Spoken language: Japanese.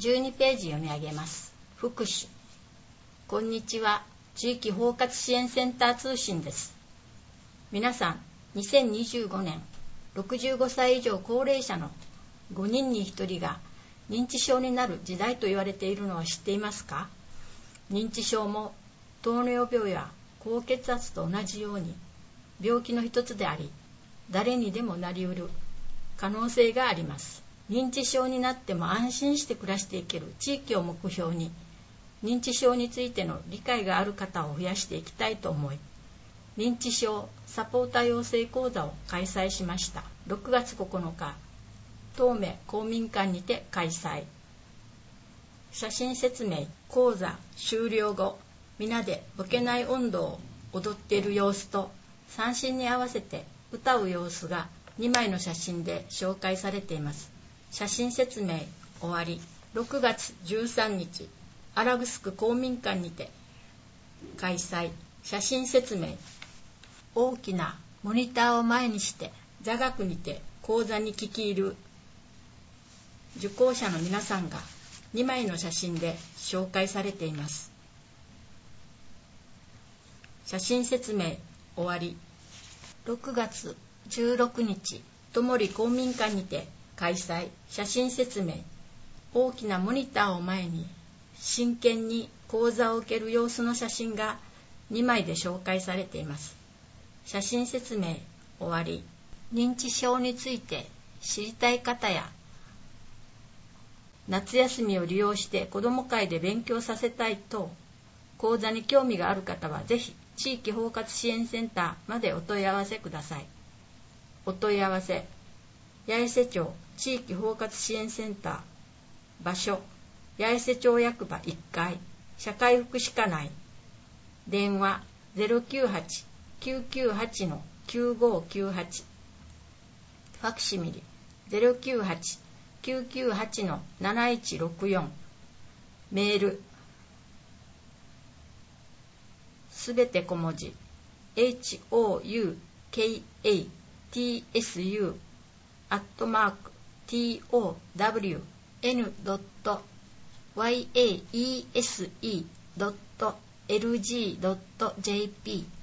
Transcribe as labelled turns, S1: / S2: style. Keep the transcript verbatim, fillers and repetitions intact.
S1: じゅうにページ読み上げます。福祉。こんにちは。地域包括支援センター通信です。皆さん、にせんにじゅうごねん、ろくじゅうごさい以上高齢者のごにんにひとりが認知症になる時代と言われているのは知っていますか？認知症も糖尿病や高血圧と同じように病気の一つであり、誰にでもなりうる可能性があります。認知症になっても安心して暮らしていける地域を目標に、認知症についての理解がある方を増やしていきたいと思い、認知症サポーター養成講座を開催しました。ろくがつここのか、東名公民館にて開催。写真説明。講座終了後、皆でボケない音頭を踊っている様子と三振に合わせて歌う様子がにまいの写真で紹介されています。写真説明終わり。ろくがつじゅうさんにち、新城公民館にて開催。写真説明。大きなモニターを前にして座学にて講座に聞き入る受講者の皆さんがにまいの写真で紹介されています。写真説明終わり。ろくがつじゅうろくにち、ともり公民館にて開催。写真説明。大きなモニターを前に真剣に講座を受ける様子の写真がにまいで紹介されています。写真説明終わり。認知症について知りたい方や、夏休みを利用して子ども会で勉強させたいと講座に興味がある方は、ぜひ地域包括支援センターまでお問い合わせください。お問い合わせ。八重瀬町地域包括支援センター。場所、八重瀬町役場いっかい、社会福祉課内。電話 ゼロきゅうはち きゅうきゅうはち きゅうごきゅうはち。ファクシミリ ゼロきゅうはち きゅうきゅうはち なないちろくよん。メール。すべて小文字 エイチオーユーケーエーティーエスユー アットマーク ティーオーダブリューエヌドットワイエーイーエスイードットエルジードットジェーピー